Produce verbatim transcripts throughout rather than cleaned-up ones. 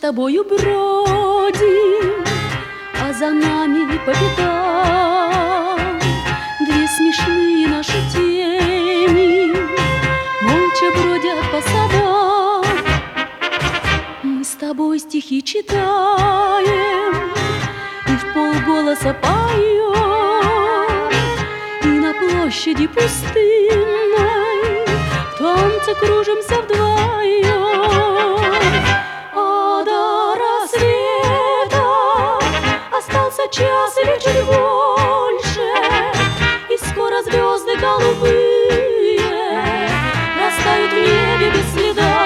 тобою бродим, а за нами по пятам две смешные наши тени молча бродят по садам. Мы с тобой стихи читаем и в полголоса поем, и на площади пустынной в танце кружимся вдвоем. А до рассвета остался час или чуть больше, и скоро звезды голубые растают в небе без следа.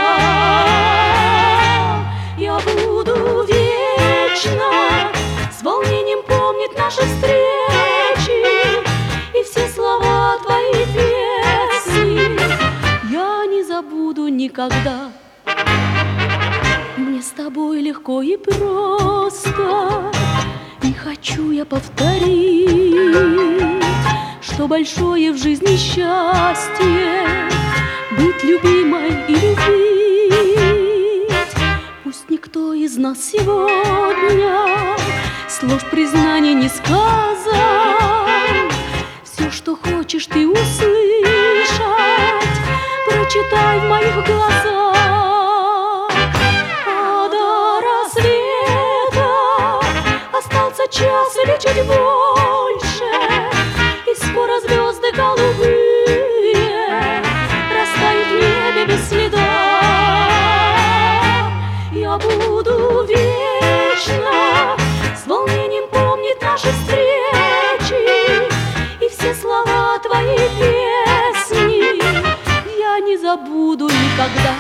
Я буду вечно с волнением помнить наши встречи и все слова твоей песни я не забуду никогда. Мне с тобой легко и просто, не хочу я повторить, что большое в жизни счастье быть любимой и любить. Пусть никто из нас сегодня слов признаний не сказал, все, что хочешь ты услышать, прочитай в моих глазах. Час или чуть больше, и скоро звезды голубые растают в небе без следа. Я буду вечно с волнением помнить наши встречи и все слова твоей песни я не забуду никогда.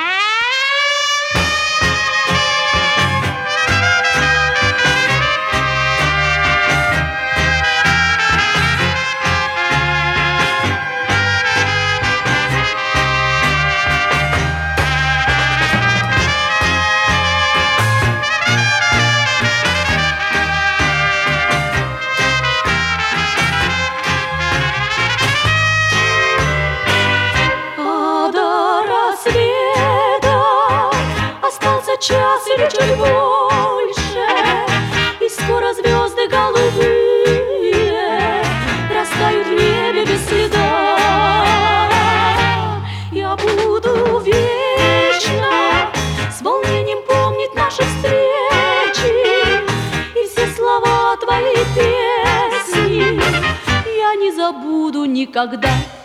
Час или чуть больше, и скоро звезды голубые растают в небе без следа. Я буду вечно с волнением помнить наши встречи и все слова твоей песни я не забуду никогда.